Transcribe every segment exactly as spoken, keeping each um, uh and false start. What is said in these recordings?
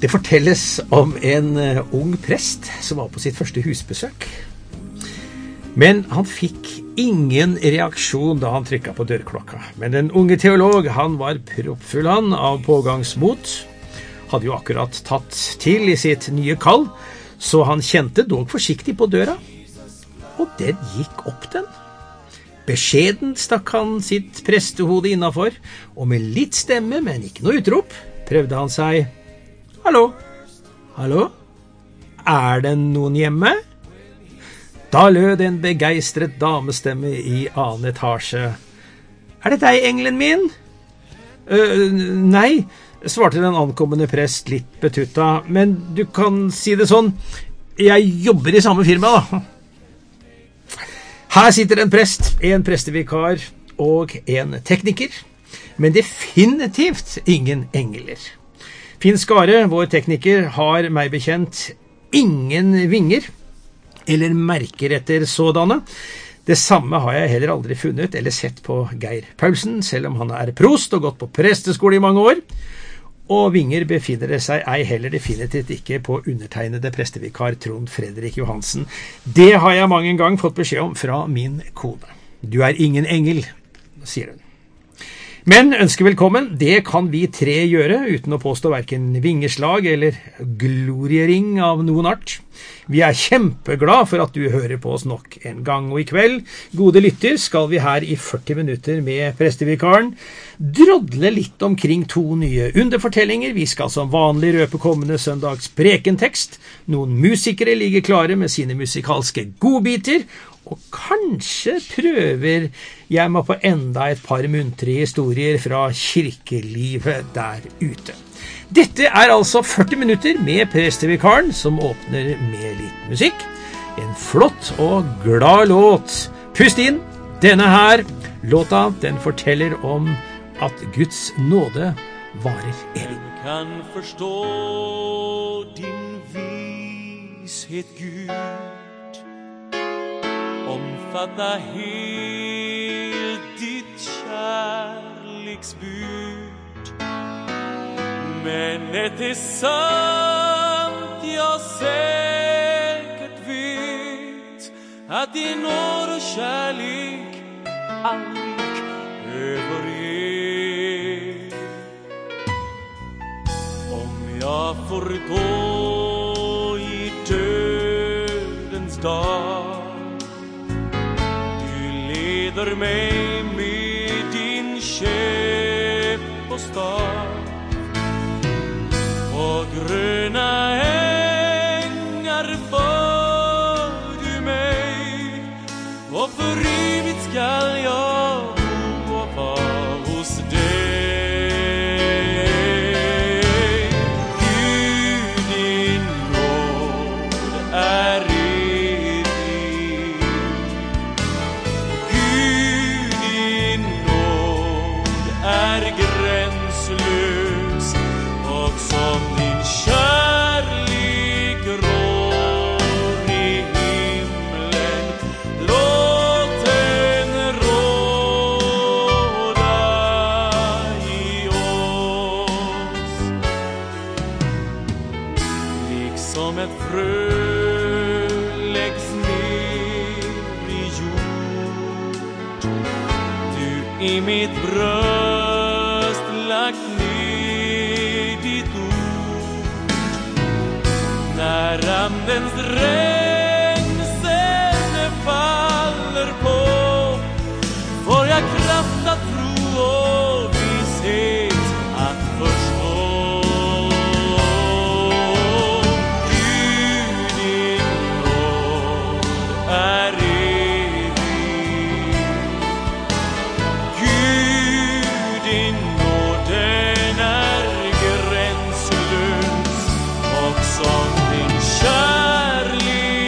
Det fortelles om en ung prest som var på sitt første husbesøk. Men han fikk ingen reaksjon da han trykket på dørklokka. Men den unge teolog, han var proppfull han av pågangsmot. Hadde jo akkurat tatt til i sitt nye kall, så han kjente dog forsiktig på døra. Og den gikk opp den. Beskjedent stakk han sitt prestehode innenfor, og med litt stemme, men ikke noe utrop, prøvde han seg. Hallo? Hallo? Er det noen hjemme? Da lød en begeistret damestemme i annen etasje. Er det deg, engelen min? Uh, nei, svarte den ankommende prest litt betutta, men du kan si det sånn, jeg jobber i samme firma da. Her sitter en prest, en prestevikar og en tekniker, men definitivt ingen engler. Finn Skare, vår tekniker, har meg bekjent ingen vinger, eller merker etter sådanne. Det samme har jeg heller aldri funnet eller sett på Geir Paulsen, selv om han er prost og gått på presteskole i mange år. Og vinger befinner det seg ei heller definitivt ikke på undertegnede prestevikar Trond Fredrik Johansen. Det har jeg mange gang fått beskjed om fra min kone. Du er ingen engel, sier hun. Men ønsker velkommen, det kan vi tre gjøre uten å påstå hverken vingeslag eller gloriering av noen art. Vi er kjempeglad for at du hører på oss nok en gang, og i kveld, gode lytter, skal vi her i førti minutter med prestevikaren drodle litt omkring to nye underfortellinger. Vi skal som vanlig røpe kommende søndags prekentekst. Noen musikere ligger klare med sine musikalske godbiter, og kanskje prøver jeg meg på enda et par muntre historier fra kirkelivet der ute. Dette er altså førti minutter med prestevikaren som åpner med litt musikk. En flott og glad låt. Pust inn, denne her låta, den forteller om at Guds nåde varer evig. Du kan forstå din vishet, Gud, omfatta helt ditt kärleksbud. Men det är sant, jag säkert vet att din nåd och kärlek aldrig överger. Om jag får gå i dödens dag, leder mig med din käpp och stav, på gröna ängar för du mig, och för evigt skall jag bo och vara hos dig. Gud, din nåd är i mitt bröst lagt ner ditt ord. När andens regn sen faller på, får jag kraft att tro och visshet att förstå. Gud, din nåd är kärlek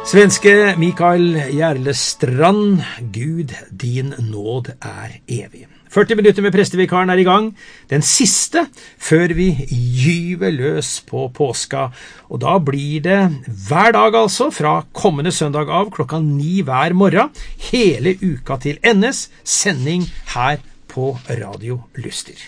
Svenske Mikael Järlestrand, Gud, din nåd er evig. førti minutter med prestevikaren er i gang, den siste før vi gyver løs på påska. Og da blir det hver dag altså, fra kommende søndag av klokka ni hver morgen, hele uka til endes, sending her på Radio Luster.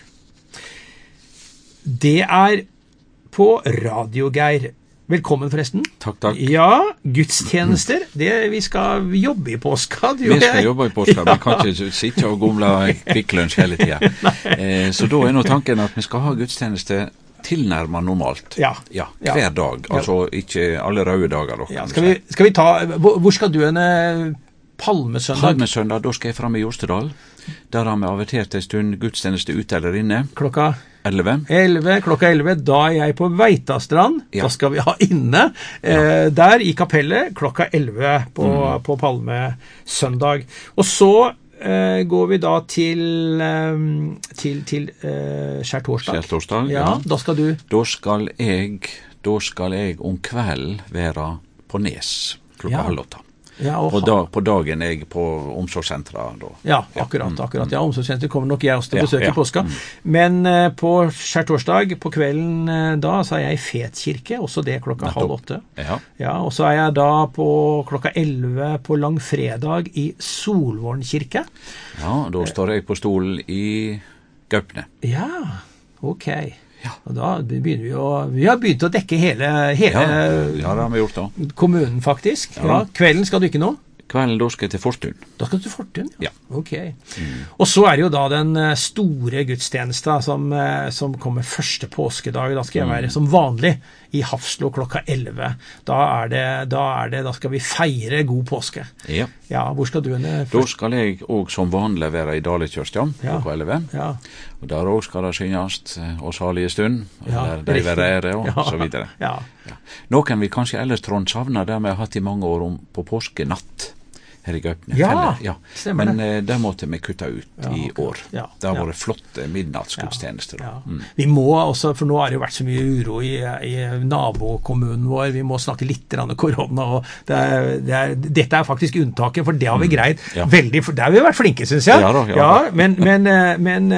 Det er på Radio Geir. Velkommen forresten. Takk, takk. Ja, gudstjenester. Det, vi skal jobbe i påska. Du vi skal jobbe i påska, ja. Vi kan ikke sitte og gomle kvikklunsj hele tiden. Eh, så da er nå tanken at vi skal ha gudstjeneste tilnærmet normalt. Ja. Ja, hver dag. Altså ikke alle røde dager. Da, ja, skal, vi, skal vi ta, hvor skal du en palmesøndag? Palmesøndag, da skal jeg frem i Jostedal. Der har vi avertert en stund gudstjeneste ute eller inne. Klokka? elleve. elleve, klokka elleve, da er jeg på Veitastrand, ja. Da skal vi ha inne, eh, ja. Der i kapellet, klokka elleve på, mm. på Palmesøndag. Og så eh, går vi da til, eh, til, til eh, skjærtorsdag. Skjærtorsdag, ja. ja. Da skal du? Da skal jeg, da skal jeg om kvelden være på Nes, klokka ja. halv åtte. Ja, og på, dag, på dagen er jeg på omsorgssentret da. Ja, akkurat, akkurat. Ja, omsorgssentret kommer nok jeg også til å besøke ja, i påska. Mm. Men uh, på skjærtorsdag, på kvelden uh, da, så er jeg i Fetkirke, også det klokka halv åtte. Ja. Ja, og så er jeg da på klokka elleve på langfredag i Solvornkirke. Ja, da står jeg på stol i Gaupne. Ja, ok. Ja. Og da begynner vi å, vi har begynt å dekke hele, hele ja, ja, det har vi gjort da. Kommunen faktisk. Ja. Ja, kvelden skal du ikke nå? Kvelden da skal jeg til Fortun. Da skal du til Fortun, ja. Ja. Ok. Mm. Og så er det jo da den store gudstjenesten som, som kommer første påskedag. Da skal jeg være mm. som vanlig i Hafslo klokka elleve. Da er det, da er det, da skal vi feire god påske. Ja. Ja, hvor skal du henne? Da skal jeg også som vanlig være i Dalekjørstjam ja. klokka elleve. Ja. Og der også skal det synges og salige stund, ja, eller de være ære og ja. Så videre. Ja. Ja. Noen vi kanskje ellers Trond savner, det vi har hatt i mange år om på påskenatt. Her i Gaupne. Ja, ja, stemmer det. Men eh, det måtte vi kutte ut ja, i okay. år. Ja, det har ja. vært flotte midnattsgudstjenester. Ja, ja. Mm. Vi må også, for nå har det jo vært så mye uro i, i nabokommunen vår, vi må snakke litt om korona, og det er, det er, dette er faktisk unntaket, for det har vi greid mm. ja. veldig, for der har vi vært flinke, synes jeg. Ja, da, ja, ja, da. men, men, men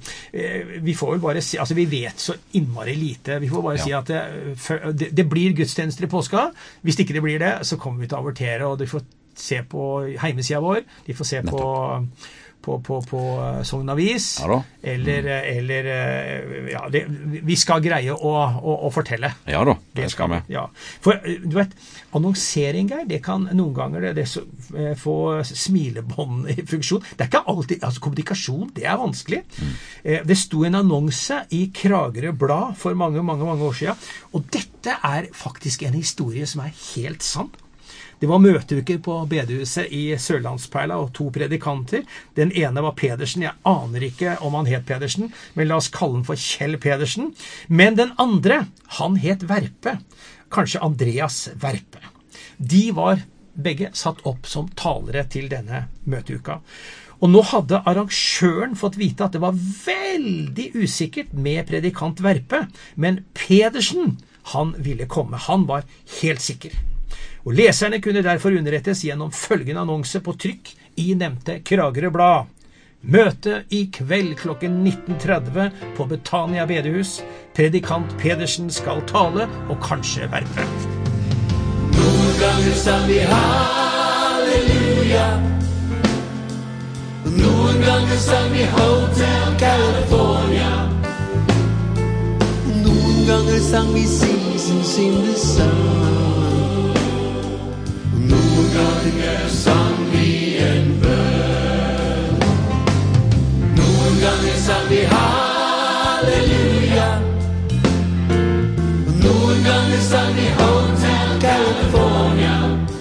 vi får vel bare si, altså vi vet så innmari lite, vi får bare ja. si at det, det, det blir gudstjenester i påska, hvis ikke det blir det, så kommer vi til å avertere, og det får se på heimesida vår, de får se på, på, på, på Sogn Avis, ja, eller, mm. eller ja, det, vi skal greie å, å, å fortelle. Ja da, det, det skal vi. Ja. For du vet, annonsering her, det kan noen ganger det, det så, få smilebånd i funksjon. Det er ikke alltid, altså kommunikasjon, det er vanskelig. Mm. Det sto en annonse i Kragerø Blad for mange, mange, mange år siden, og dette er faktisk en historie som er helt sann. Det var møteuker på bedehuset i Sørlandsperla og to predikanter. Den ene var Pedersen, jeg aner ikke om han het Pedersen, men la oss kalle han for Kjell Pedersen. Men den andre, han het Verpe, kanskje Andreas Verpe. De var begge satt opp som talere til denne møteuka. Og nå hadde arrangøren fått vite at det var veldig usikkert med predikant Verpe, men Pedersen, han ville komme, han var helt sikker. Og leserne kunne derfor underrettes gjennom følgende annonse på trykk i nevnte Kragerø Blad. Møte i kveld klokken nitten tretti på Betania bedehus. Predikant Pedersen skal tale, og kanskje Verpe. Noen ganger sang vi halleluja. Noen ganger sang vi Hotel California. Noen ganger sang vi Seasons in the Sun. Noen ganger sang vi en bønn. Noen ganger sang vi halleluja. Noen ganger sang vi Hotel California.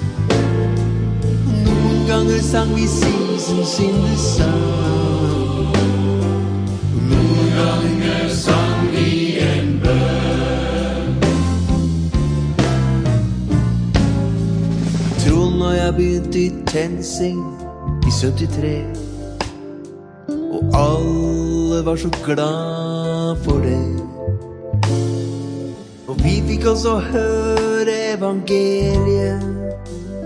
Noen ganger sang vi Seasons in the Sun. Noen ganger sang vi en bønn. Når jeg begynte i TenSing i syttitre, og alle var så glad for det. Og vi fikk også høre evangeliet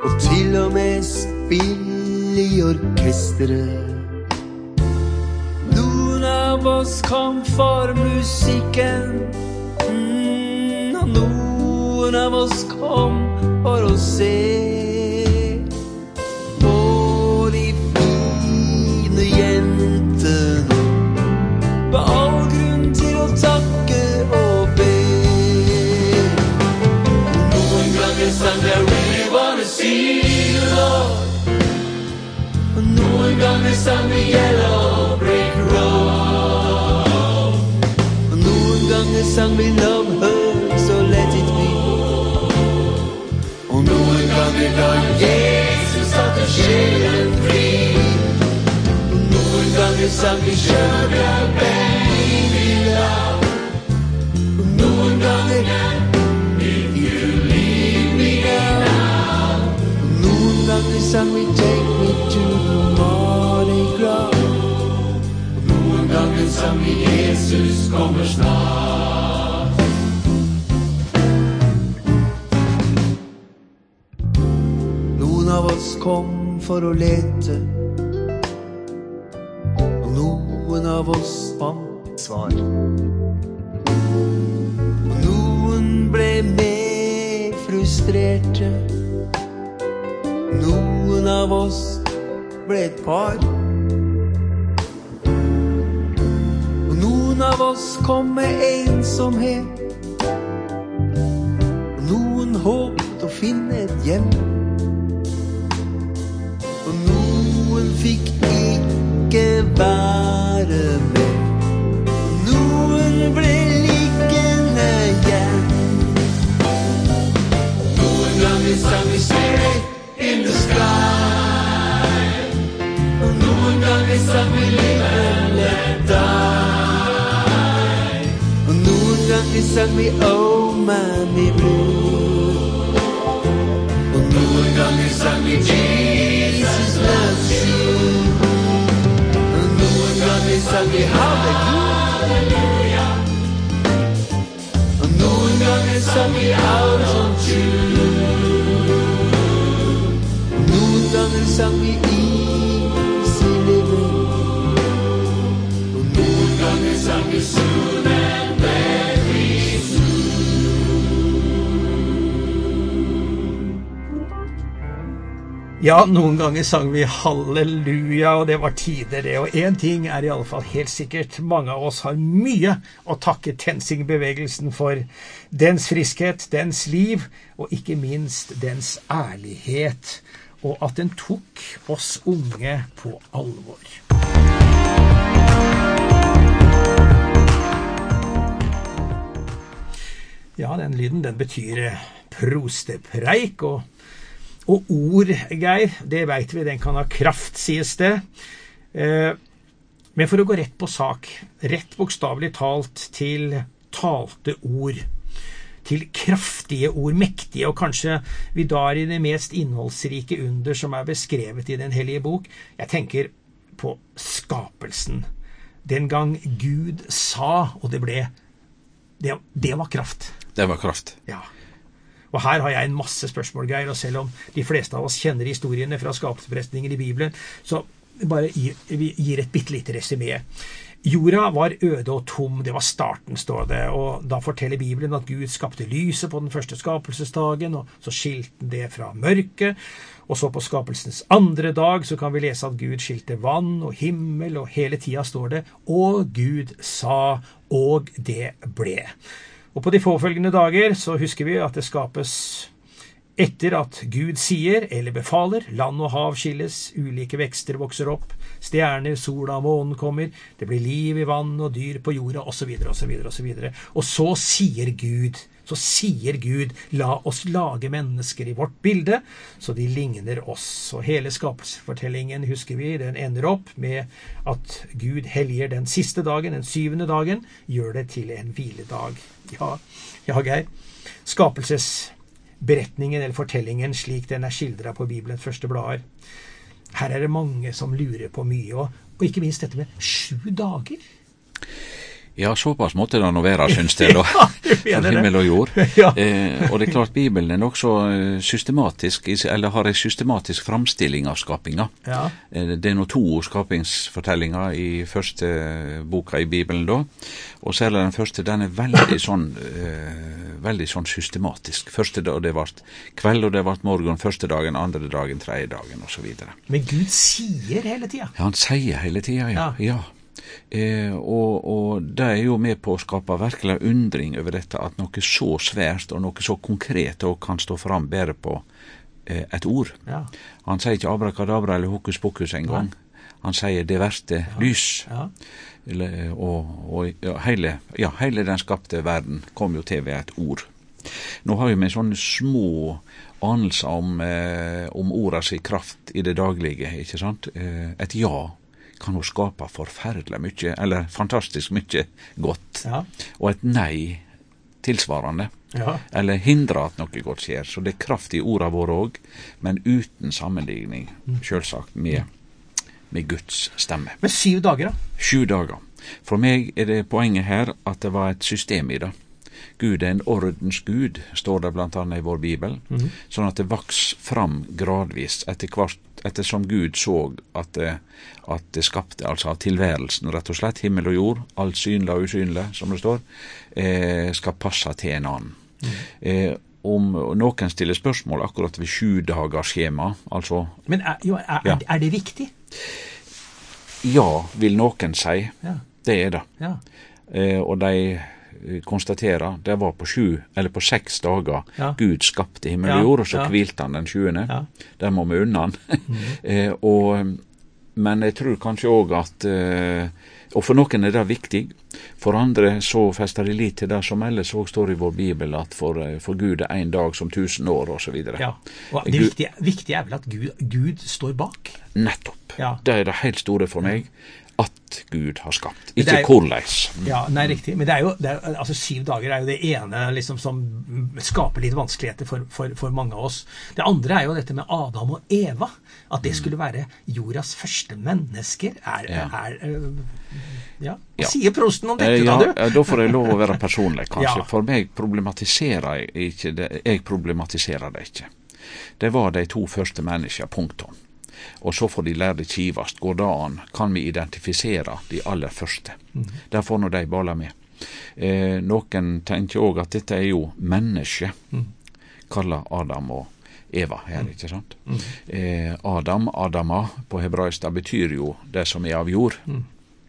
og til og med spille i orkestret. Noen av oss kom for musikken, mm, og noen av oss kom for å se på de fine jentene, på all grunn til å takke og be. Noen ganger sang jeg really wanna see you, Lord, og noen ganger sang vi Yellow Brick Road, og noen ganger sang vi Love Hurts so let it be, og noen ganger da Jesus satte sjelen fri, og noen ganger sang vi Sugar Baby Love, og noen ganger If you leave me now, og noen ganger sang vi Take me to the Mardi Gras, og noen ganger sang vi Jesus kommer snart. Noen av oss kom for å lete, og noen av oss fant svar, og noen ble mer frustrerte, noen av oss ble et par, og noen av oss kom med ensomhet, og noen håpet å finne et hjem, og noen fikk ikke være med, noen ble liggende igjen. Noen ganger sang vi Spirit in the sky, og noen ganger sang vi Live and Let Die, og noen ganger sang vi Oh Mammy Blue, og noen ganger sang vi Jesus loves you, og noen ganger sang vi Halleluja, og noen ganger sang vi Out of June, og noen ganger sang vi Easy Living, og noen ganger sang vi Soon and Very Ja, noen ganger sang vi halleluja, og det var tider det. Og en ting er i alle fall helt sikkert, mange av oss har mye å takke TenSing-bevegelsen for. Dens friskhet, dens liv, og ikke minst dens ærlighet, og at den tok oss unge på alvor. Ja, den lyden, den betyr prostepreik, og Og ord, Geir, det vet vi, den kan ha kraft, sies det. Eh, men for å gå rett på sak, rett bokstavelig talt til talte ord, til kraftige ord, mektige, og kanskje vi da i det mest innholdsrike under som er beskrevet i den hellige bok. Jeg tenker på skapelsen. Den gang Gud sa, og det ble, det, det var kraft. Det var kraft. Ja. Og her har jeg en masse spørsmål, Geir, og selv om de fleste av oss kjenner historiene fra skapelsesberetningen i Bibelen, så bare gir, vi gir et bittelite resumé. Jorda var øde og tom, det var starten, står det, og da forteller Bibelen at Gud skapte lyset på den første skapelsesdagen, og så skilte det fra mørket, og så på skapelsens andre dag så kan vi lese at Gud skilte vann og himmel, og hele tiden står det, og Gud sa, og det ble. Og på de påfølgende dager så husker vi at det skapes etter at Gud sier eller befaler, land og hav skilles, ulike vekster vokser opp, stjerner, sola og månen kommer, det blir liv i vann og dyr på jorda, og så videre, og så videre, og så videre. Og så sier Gud, så sier Gud, la oss lage mennesker i vårt bilde, så de ligner oss. Og hele skapelsesfortellingen, husker vi, den ender opp med at Gud helliger den siste dagen, den syvende dagen, gjør det til en hviledag. Ja, ja, Geir. Skapelsesberetningen eller fortellingen slik den er skildret på Bibelens første blader. Her er det mange som lurer på mye, og, og ikke minst dette med sju dager. Ja, såpass måtte det nå være, synes jeg da, for himmel og jord. Ja. Eh, og det er klart, Bibelen er også systematisk, eller har en systematisk framstilling av skapinga. Ja. Eh, det er nå to skapingsfortellinger i første boka i Bibelen da, og særlig den første, den er veldig sånn, eh, veldig sånn systematisk. Første dag, det var kveld, og det var morgen, første dagen, andre dagen, tredje dagen, og så videre. Men Gud sier hele tida. Ja, han sier hele tida, ja. Ja. ja. Eh, og, og det er jo med på å skape virkelig undring over dette, at noe så svært og noe så konkret og kan stå fram bare på eh, et ord. Ja. Han sier ikke abrakadabra eller hokus pokus en gang. Han sier det verste ja. lys. Ja. Eller, og og ja, hele, ja, hele den skapte verden kom jo til ved et ord. Nå har vi med sånne små anelser om, eh, om orda sin kraft i det daglige, ikke sant? Eh, et ja kan jo skapa forferdelig mye, eller fantastisk mye godt, Ja. og et nei tilsvarende, Ja. eller hindre at noe godt skjer. Så det er kraft i orda våre òg, men uten sammenligning, selvsagt, med, med Guds stemme. Men syv dager, da? Sju dager. For meg er det poenget her at det var et system i det. Gud er en ordens Gud, står det blant annet i vår Bibel, mm. sånn at det vaks fram gradvis etter hvert, ettersom Gud så at det, at det skapte, altså tilværelsen, rett og slett, himmel og jord, alt synlig og usynlig, som det står, eh, skal passe til en annen. Mm. Eh, om noen stiller spørsmål akkurat ved sju dagers skjema, altså... Men er, jo, er, ja. er det viktig? Ja, vil noen si. Ja. Det er det. Ja. Eh, og de konstaterer, det var på sju, eller på seks dager, ja. Gud skapte himmel ja. og jord, og så ja. hvilte han den sjuende. Ja. Der må vi unna han. Mm. eh, og, men jeg tror kanskje også at, eh, og for noen er det viktig, for andre så fester de lit til det som ellers også står i vår Bibel, at for, for Gud er en dag som tusen år, og så videre. Ja. Og det Gud, viktige, viktige er vel at Gud, Gud står bak? Nettopp. Ja. Det er det helt store for meg. At Gud har skapt, Men ikke jo, hvordan. Ja, nei, riktig. Men det er jo, det er, altså syv dager er jo det ene liksom, som skaper litt vanskeligheter for, for, for mange av oss. Det andre er jo dette med Adam og Eva. At det skulle være jordas første mennesker. Er, Ja. er, er ja. Hva Ja. sier prosten om dette, ja, da, du? Da får jeg lov å være personlig, kanskje. Ja. For meg problematiserer jeg ikke det. Jeg problematiserer det ikke. Det var de to første mennesker, punktum. Og så får de lære det kivast. Går det an, kan vi identifisere de aller første. Mm. Der får nå de bala med. Eh, noen tenker også at dette er jo menneske, mm. kallet Adam og Eva her, ikke sant? Mm. Eh, Adam, Adama på hebraisk, det betyr jo det som er av jord. Mm.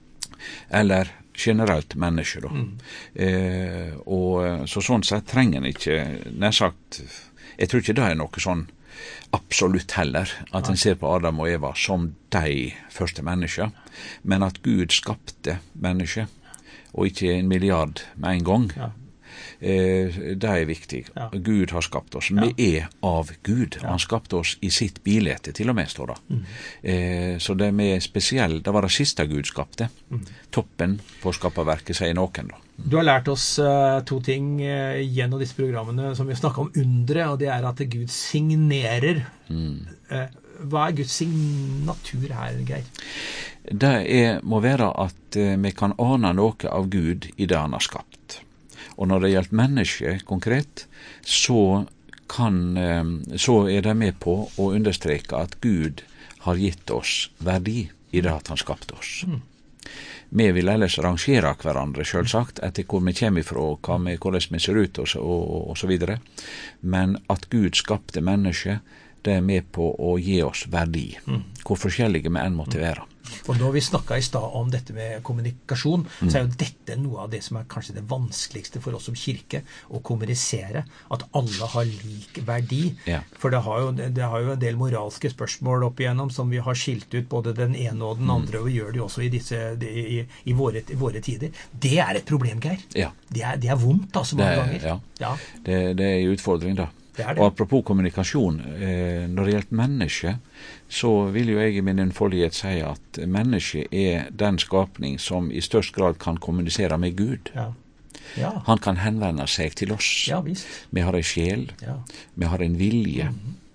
Eller generelt menneske, da. Mm. Eh, og så sånn sett trenger en ikke, nær sagt, jeg tror ikke det er noe sånn absolutt heller, at en ser på Adam og Eva som de første mennesker, men at Gud skapte mennesker, og ikke en milliard med en gang. Ja. Eh, det er viktig. Ja. Gud har skapt oss. Ja. Vi er av Gud. Ja. Han skapte oss i sitt bilete, til og med, står det. Mm. Eh, så det er spesielt. Det var det siste Gud skapte. Mm. Toppen på skaperverket, sier noen da. Du har lært oss uh, to ting uh, gjennom disse programmene som vi snakker om undre, og det er at Gud signerer. Mm. Uh, hva er Guds signatur her, Geir? Det er, må være at uh, vi kan ane noe av Gud i det han har skapt. Og når det gjelder mennesket konkret, så, kan, uh, så er det med på å understreke at Gud har gitt oss verdi i det at han skapte oss. Mm. Vi vil ellers rangere hverandre, selvsagt, etter hvor vi kommer ifra, hva vi, hvordan vi ser ut, og så, og, og så videre. Men at Gud skapte mennesket, det er med på å gi oss verdi, mm. hvor forskjellige vi enn måtte være. Og når vi snakket i stad om dette med kommunikasjon, mm. så er jo dette noe av det som er kanskje det vanskeligste for oss som kirke, å kommunisere, at alle har lik verdi. Ja. For det har, jo, det har jo en del moralske spørsmål opp igjennom som vi har skilt ut både den ene og den andre, mm. og vi gjør det jo også i, disse, i, i, våre, i våre tider. Det er et problem, Geir. Ja. Det, er, det er vondt, altså, mange det, ganger. Ja, ja. Det, det er en utfordring, da. Det det. Og apropos kommunikasjon, eh, når det gjelder mennesket, så vil jo jeg i min innfoldighet si at mennesket er den skapning som i størst grad kan kommunisere med Gud. Ja. Ja. Han kan henvende seg til oss. Ja, visst. Vi har en sjel, ja. Vi har en vilje, mm-hmm.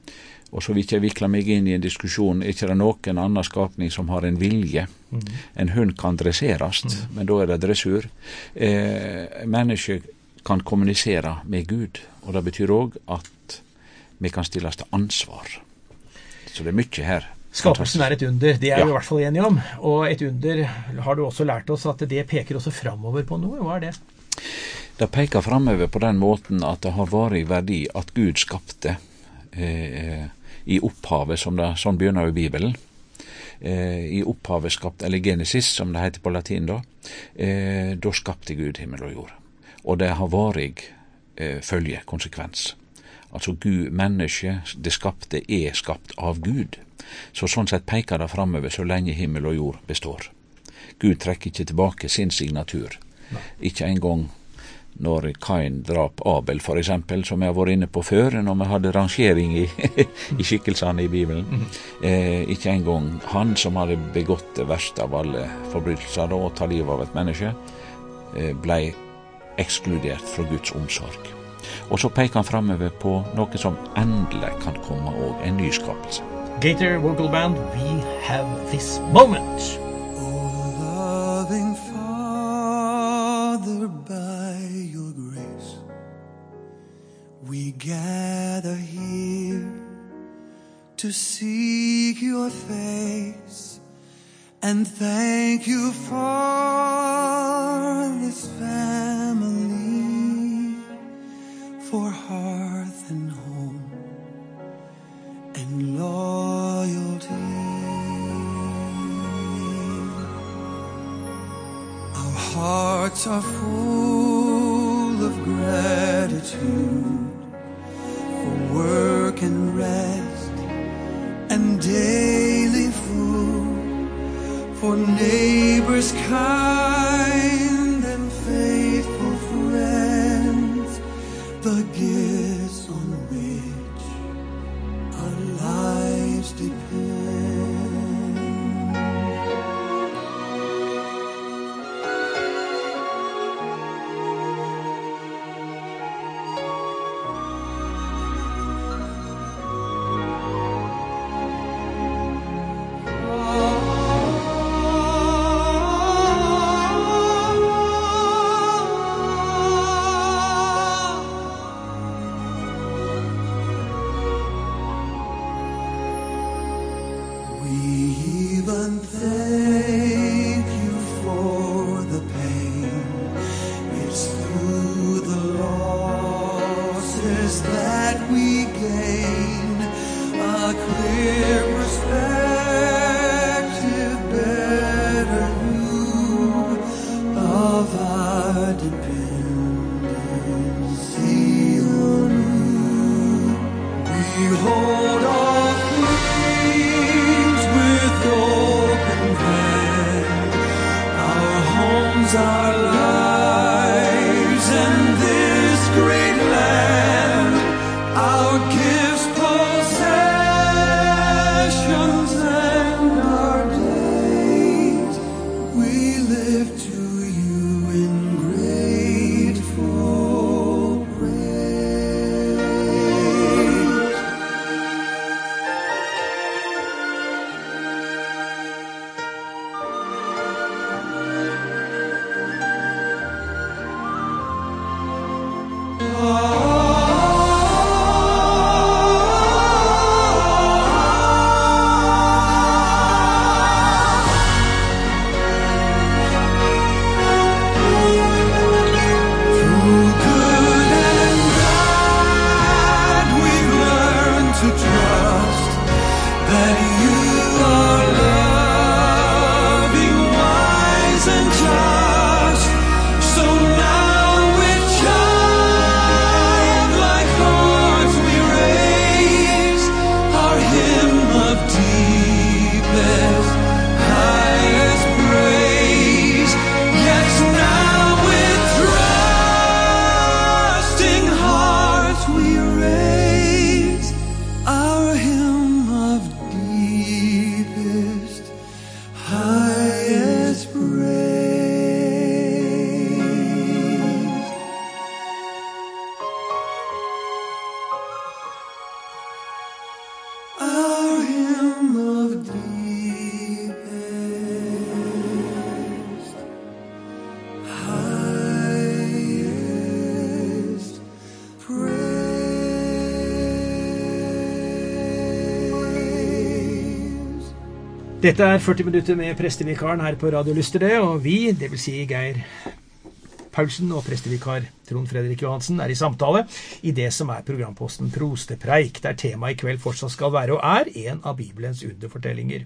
Og så vil ikke jeg vikle meg inn i en diskusjon, er ikke det noen annen skapning som har en vilje? Mm. En hund kan dresseres, mm. men da er det dressur. Eh, mennesker kan kommunisere med Gud, og det betyr også at vi kan stilles til ansvar. Så det er mye her. Skapelsen er et under, det er ja. vi i hvert fall enige om. Og et under har du også lært oss at det peker også fremover på noe. Hva er det? Det peker fremover på den måten at det har vært verdi at Gud skapte eh, i opphavet, som det, sånn begynner jo Bibelen, eh, i opphavet skapt, eller Genesis, som det heter på latin da, eh, da skapte Gud himmel og jord. Og det har vært eh, følge, konsekvens. Altså Gud, menneske, det skapte er skapt av Gud. Så sånn sett peker det fremover så lenge himmel og jord består. Gud trekker ikke tilbake sin signatur. Nei. Ikke en gang når Kain drap Abel, for eksempel, som jeg har vært inne på før, når vi hadde rangering i, i skikkelsene i Bibelen. Mm. Eh, ikke en gang han som hadde begått det verste av alle forbrytelser, og ta livet av et menneske, eh, ble ekskludert fra Guds omsorg. Og så peker han fremover på noe som endelig kan komme, og en ny skapelse. Gator Vocal Band, We Have This Moment. Oh, loving Father, by your grace, we gather here to seek your face and thank you for this family, for hearth and home and loyalty. Our hearts are full of gratitude for work and rest and daily food, for neighbors kind and faithful friends, the gifts on which our lives depend. Grace. Dette er førti minutter med prestevikaren her på Radio Lyster det, og vi, det vil si Geir Paulsen og prestevikar Trond Fredrik Johansen, er i samtale i det som er programposten Prostepreik, der temaet i kveld fortsatt skal være og er en av Bibelens underfortellinger.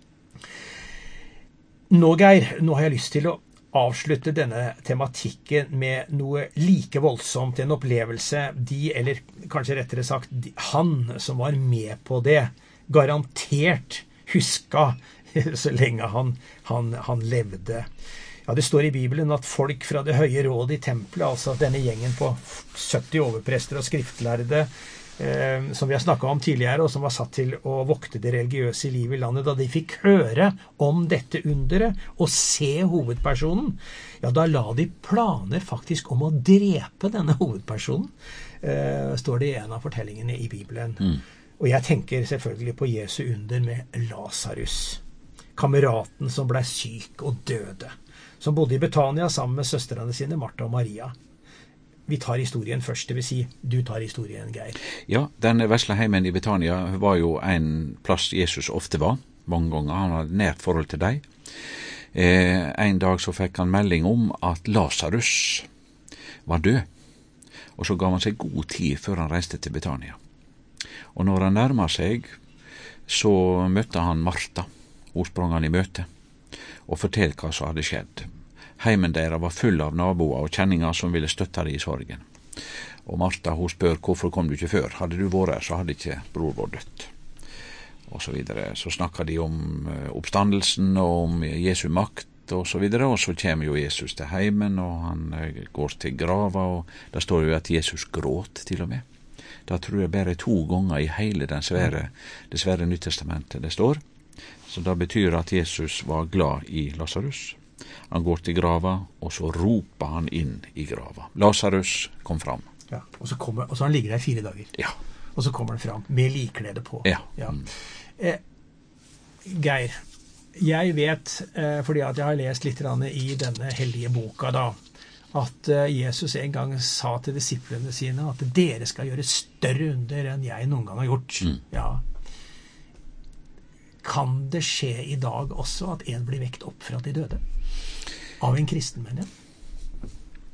Nå, Geir, nå har jeg lyst til å avslutte denne tematikken med noe like voldsomt, en opplevelse de, eller kanskje rettere sagt, de, han som var med på det, garantert huska så lenge han, han, han levde. Ja, det står i Bibelen at folk fra det høye rådet i tempelet, altså denne gjengen på sytti overprester og skriftlærde, eh, som vi har snakket om tidligere, og som var satt til å vokte det religiøse livet i landet, da de fikk høre om dette underet og se hovedpersonen, ja, da la de planer faktisk om å drepe denne hovedpersonen, eh, står det i en av fortellingene i Bibelen. Mm. Og jeg tenker selvfølgelig på Jesu under med Lazarus, kameraten som ble syk og døde, som bodde i Betania sammen med søstrene sine, Martha og Maria. Vi tar historien først, det vil si, du tar historien, Geir. Ja, den vesleheimen i Betania var jo en plass Jesus ofte var, mange ganger. Han hadde nært forhold til deg. Eh, en dag så fikk han melding om at Lazarus var død, og så gav han seg god tid før han reiste til Betania. Og når han nærmet seg, så møtte han Martha. Hun sprang han i møte og fortalte hva som hadde skjedd. Heimen deres var full av naboer og kjenninger som ville støtte det i sorgen. Og Martha, hun spør, hvorfor kom du ikke før? Hadde du vært her, så hadde ikke bror vår dødt. Og så videre. Så snakket de om oppstandelsen og om Jesu makt og så videre, og så kommer jo Jesus til heimen, og han går til grava, og der står jo at Jesus gråt til og med. Da tror jeg bare to ganger i hele den svære, det svære Nyttestamentet det står. Så det betyr at Jesus var glad i Lazarus. Han går til grava, og så roper han inn i grava. Lazarus kom fram. Ja, og så, kommer, og så han ligger der fire dager. Ja. Og så kommer han fram med likklæde på. Ja. Ja. Eh, Geir, jeg vet, eh, fordi at jeg har lest litt i denne hellige boka da, at eh, Jesus en gang sa til disiplene sine at dere skal gjøre større under enn jeg noen gang har gjort. Mm. Ja. Kan det skje i dag også at en blir vekt opp fra de døde? Av en kristen, mener jeg?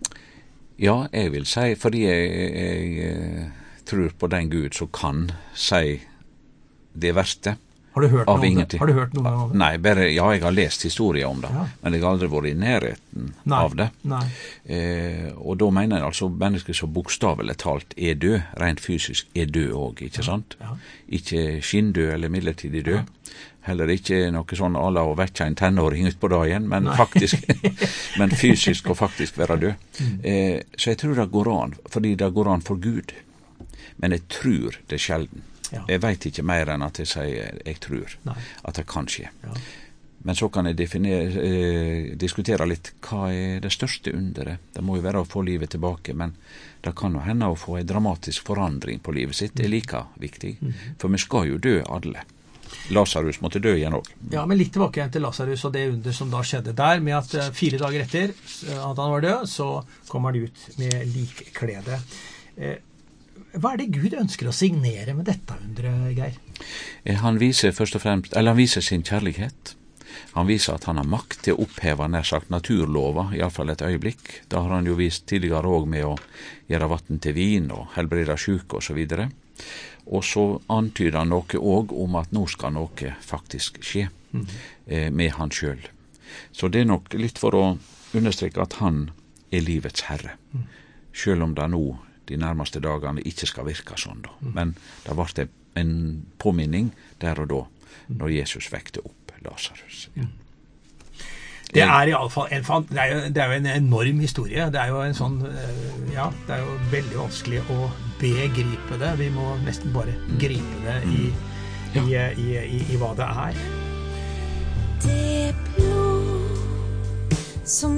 Ja, jeg vil si, fordi jeg, jeg tror på den Gud som kan si det verste. Har du hørt noe om det? Har du hørt noe om det? Nei, bare, ja, jeg har lest historier om det, ja. Men jeg har aldri vært i nærheten nei, av det. Nei. Eh, og da mener jeg altså mennesker som bokstavelig talt er død, rent fysisk er død også, ikke sant? Ja. Ikke skinndød eller midlertidig død. Ja. Heller ikke noe sånn alla å vekke en tenåring ut på dagen, men nei. faktisk, men fysisk og faktisk være død. Mm. Eh, så jeg tror det går an, fordi det går an for Gud. Men jeg tror det er sjelden. Ja. Jeg vet ikke mer enn at jeg sier jeg tror Nei. At det kan skje. Ja. Men så kan jeg definere, eh, diskutere litt hva er det største underet. Det må jo være å få livet tilbake, men det kan jo hende å få en dramatisk forandring på livet sitt. Det er like viktig, mm. for vi skal jo dø alle. Lazarus måtte dø igjen også. Ja, men litt tilbake igjen til Lazarus og det under som da skjedde der, med at fire dager etter at han var død, så kom han ut med likklede. Eh, Hva er det Gud ønsker å signere med dette underet, Geir? Han viser først og fremst, eller han viser sin kjærlighet. Han viser at han har makt til å oppheve nær sagt naturlova, i alle fall et øyeblikk. Da har han jo vist tidligere også med å gjøre vatten til vin og helbrede syke og så videre. Og så antyder han noe også om at nå skal noe faktisk skje mm. eh, med han selv. Så det er nok litt for å understreke at han er livets herre. Mm. Selv om det nå de nærmeste dagene ikke skal virke sånn da. Mm. Men det ble en påminning der og da, når Jesus vekte opp Lazarus. Ja. Det er i alle fall en, det er jo, det er jo en enorm historie. Det er jo en sånn, ja, det er jo veldig vanskelig å begripe det. Vi må nesten bare gripe det i, i, i, i, i hva det er. Det blod som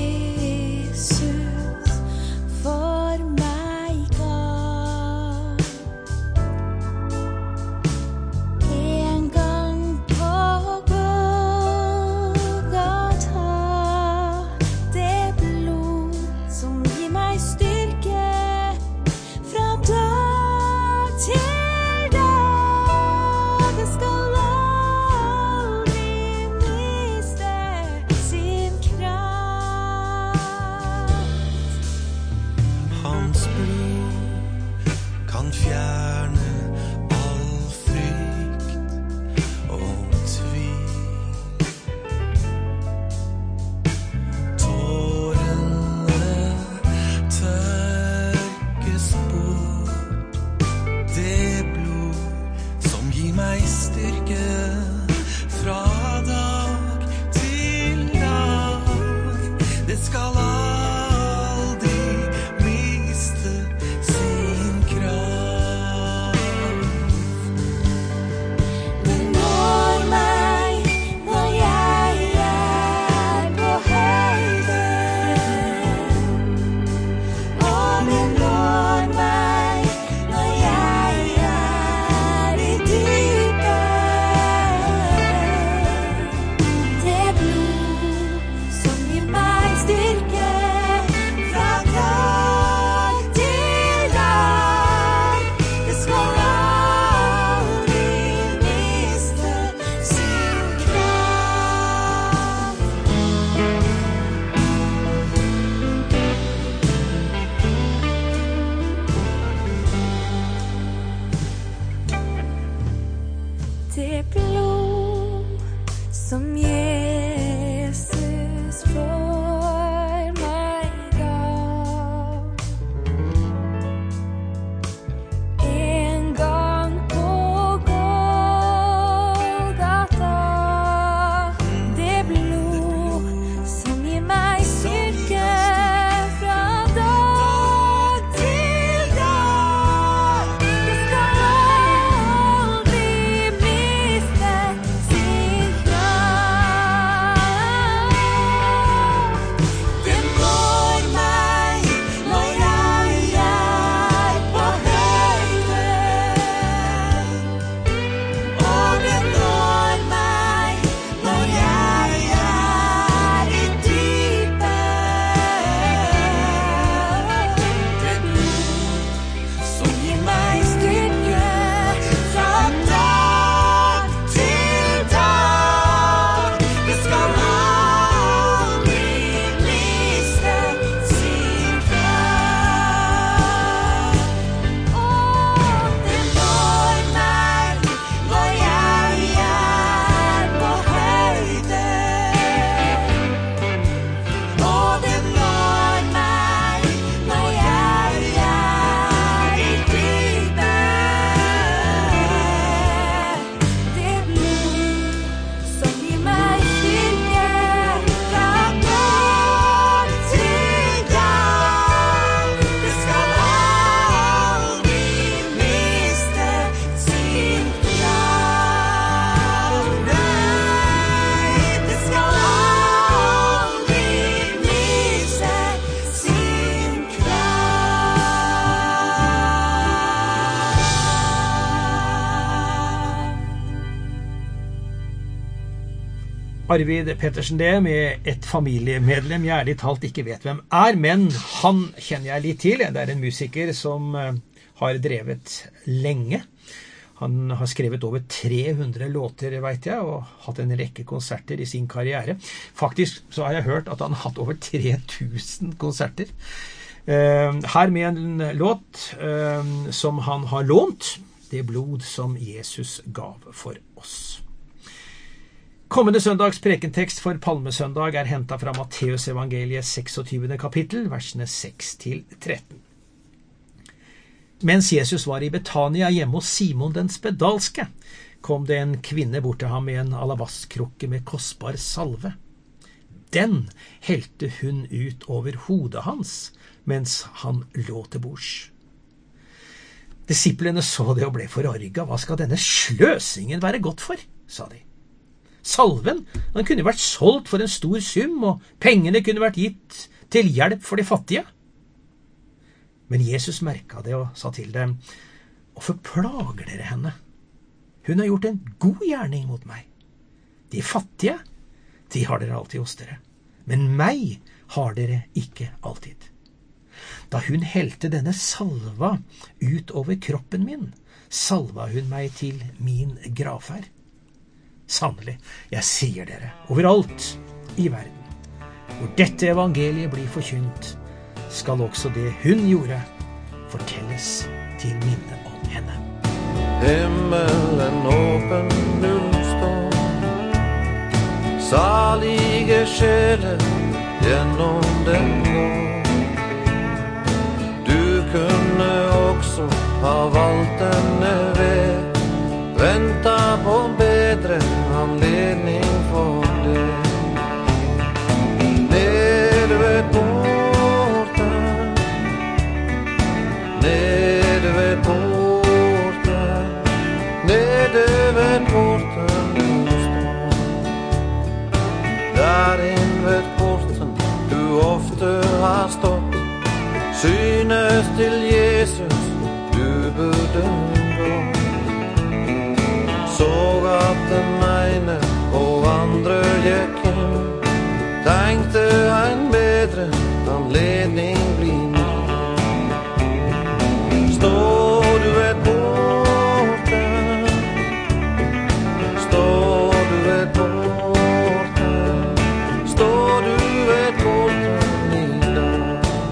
Jesus for meg ga, en gang på Golgata, det blod som gir meg styrke fra dag til dag, det skal aldri kan fjerne all frykt og tvil. Tårene tørkes bort, det blod som gir meg styrke fra dag til dag, det skal aldri miste sin kraft. Den når meg når jeg er på høyden, og den når meg når jeg er i dypet. Det blod som gir meg styrke fra dag til dag, det skal aldri miste sin kraft. Det blod som Jesus for meg gav en gang på Golgata, det blod som gir meg styrke fra dag til dag, det skal aldri miste sin kraft. Den når meg når jeg er på høyden, og den når meg når jeg er i dypet. Det blod som gir meg styrke fra dag til dag, det skal aldri miste sin kraft. Og det når meg når jeg er på høyden, og det når meg når jeg er i dypet. Det blod som gir meg styrke fra dag til dag, det skal aldri miste sin kraft. Nei, det skal aldri miste sin kraft. Arvid Pettersen det, med et familiemedlem jeg ærlig talt ikke vet hvem er, men han kjenner jeg litt til. Det er en musiker som eh, har drevet lenge. Han har skrevet over tre hundre låter, vet jeg, og hatt en rekke konserter i sin karriere. Faktisk så har jeg hørt at han har hatt over tre tusen konserter. Eh, her med en låt eh, som han har lånt, det blod som Jesus gav for oss. Kommende søndags prekentekst for Palmesøndag er hentet fra Matteus evangeliet seksogtyvende kapittel, versene seks til tretten. Mens Jesus var i Betania hjemme hos Simon den spedalske, kom det en kvinne bort til ham med en alabastkrukke med kostbar salve. Den helte hun ut over hodet hans, mens han lå til bords. Disiplene så det og ble forarget. Hva skal denne sløsingen være godt for, sa de. Salven, den kunne vært solgt for en stor sum, og pengene kunne vært gitt til hjelp for de fattige. Men Jesus merket det og sa til dem, hvorfor plager dere henne? Hun har gjort en god gjerning mot meg. De fattige, de har dere alltid hos dere, men meg har dere ikke alltid. Da hun helte denne salva ut over kroppen min, salva hun meg til min gravferd. Sannelig, jeg sier dere, overalt i verden, hvor dette evangeliet blir forkynt, skal også det hun gjorde fortelles til minne om henne. Himmelen åpen nullstår, salige sjeler gjennom den går. Du kunne også ha valgt denne vei, venta på bedre anledning for det. Nede ved porten, nede ved porten, nede ved porten du står. Der inn ved porten du ofte har stått, synes til Jesus du burde gå. Så at den ene og andre gikk inn, tenkte en bedre anledning blir nå. Står du ved porten, står du ved porten, står du ved porten i dag.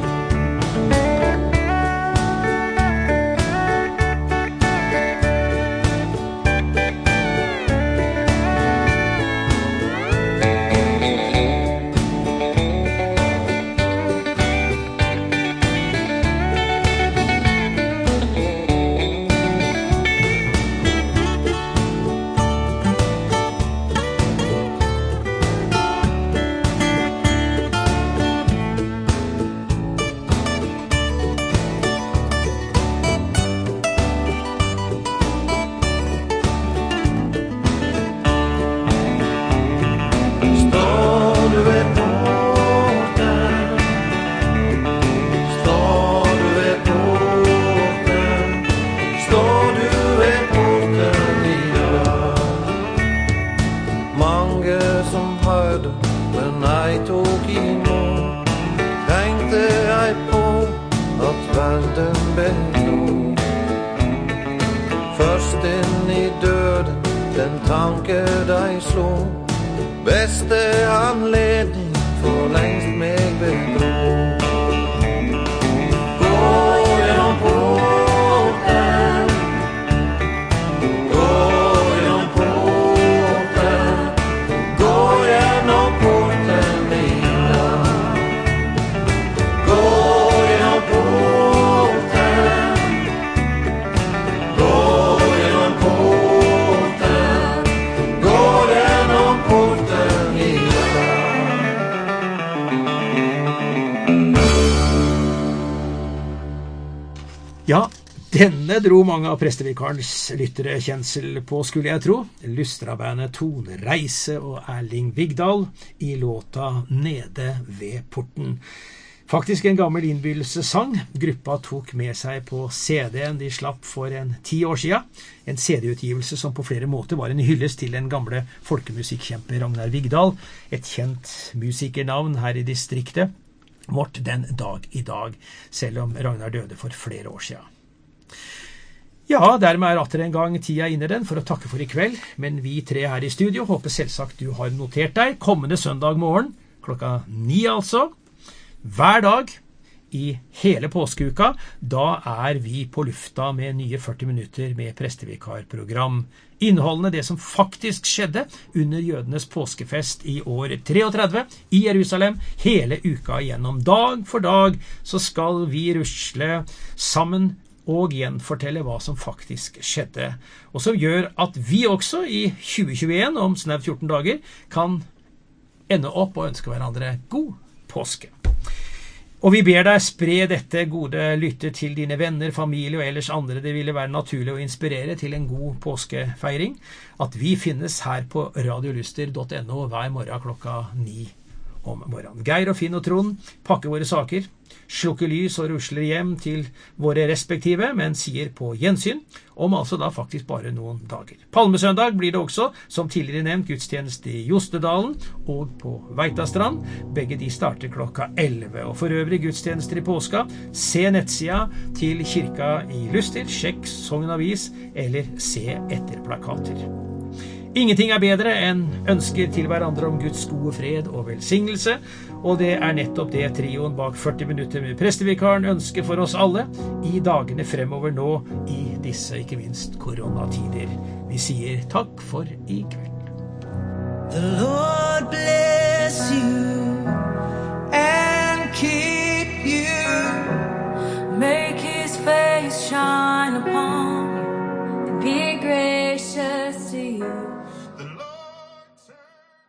Beste anledning for lengst meg bedro. Gå gjennom porten, gå gjennom porten, gå gjennom porten i dag. Gå gjennom porten, gå gjennom porten, gå gjennom porten i Ja, denne dro mange av prestevikarens lyttere kjensel på, skulle jeg tro. Lystrabandet Tone Reise og Erling Vigdal i låta Nede ved porten. Faktisk en gammel innbydelsessang. Gruppa tok med seg på C D-en de slapp for en ti år siden. En C D-utgivelse som på flere måter var en hyllest til den gamle folkemusikkkjempe Ragnar Vigdal, et kjent musikernavn her i distriktet vårt den dag i dag, selv om Ragnar døde for flere år siden. Ja, dermed er atter en gang tida inne den for å takke for i kveld, men vi tre her i studio håper selvsagt du har notert deg. Kommende søndag morgen, klokka ni altså, hver dag i hele påskeuka, da er vi på lufta med nye førti minutter med prestevikarprogram. Inneholdende det som faktisk skjedde under jødenes påskefest i år treogtredve i Jerusalem, hele uka igjennom. Dag for dag så skal vi rusle sammen og gjenfortelle hva som faktisk skjedde. Og som gjør at vi også i tjue tjueen, om snaut fjorten dager, kan ende opp og ønske hverandre god påske. Og vi ber deg spre dette gode lytte til dine venner, familie og ellers andre det ville være naturlig å inspirere til en god påskefeiring. At vi finnes her på radiolyster punktum no hver morgen klokka ni om morgenen. Geir og Finn og Trond pakker våre saker, slukker lys og rusler hjem til våre respektive, men sier på gjensyn, om altså da faktisk bare noen dager. Palmesøndag blir det også, som tidligere nevnt, gudstjeneste i Jostedalen og på Veitastrand. Begge de starter klokka elleve, og for øvrig gudstjenester i påska. Se nettsida til kirka i Luster, sjekk Sogn Avis, eller se etter plakater. Ingenting er bedre enn ønsker til hverandre om Guds gode fred og velsignelse, og det er nettopp det trioen bak førti minutter med prestevikaren ønsker for oss alle i dagene fremover nå i disse ikke minst koronatider. Vi sier takk for i kveld. The Lord bless